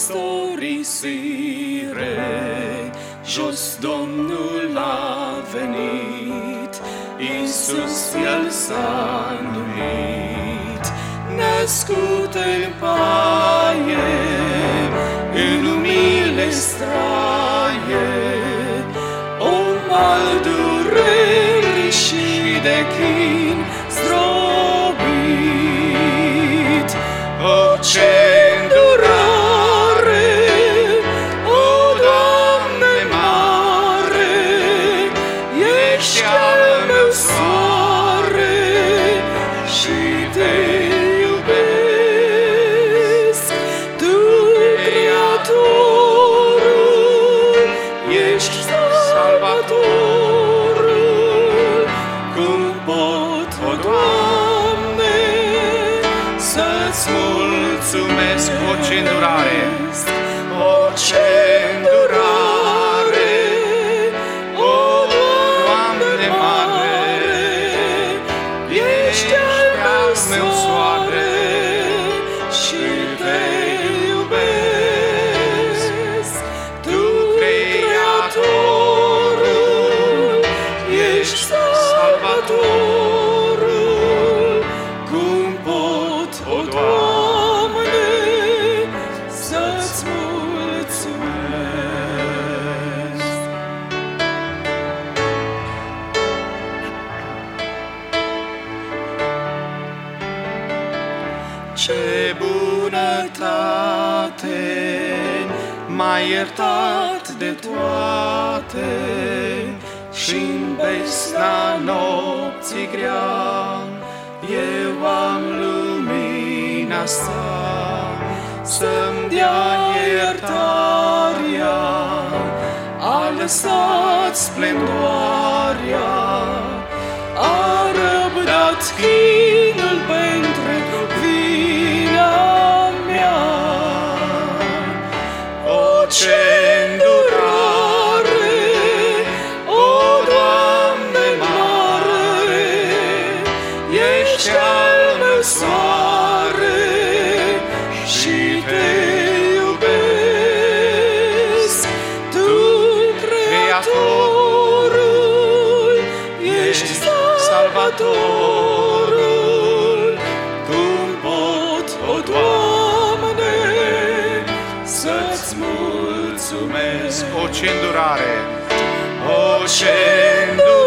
istorisire, jos Domnul a venit, Iisus El s-a numit, născut în paie, în umile straie, om al durerii și de chin zdrobit. O, ce îndurare, o, Doamne mare, ești al meu soare și te iubesc. Tu, Creatorul, ești Salvatorul. Cum pot, o Doamne, să-ți mulțumesc? O, ce îndurare! O, ce îndurare, o, Doamne mare, ești al meu soare și te iubesc. Tu, Creatorul, ești Salvatorul. Cum pot, o Doamne, să-ți mulțumesc? Ce bunătate, m-ai iertat de toate, și-n besna nopții grea, eu am lumina sa, să-mi dea iertarea, a lăsat splendoarea, a răbdat chinul pentru vina mea. O, ce îndurare, o, Doamne mare, ești al meu soare și te iubesc. Tu, Creatorul, ești Salvatorul. Cum pot, o Doamne, să-ți mulțumesc? O, ce îndurare! O, ce îndurare,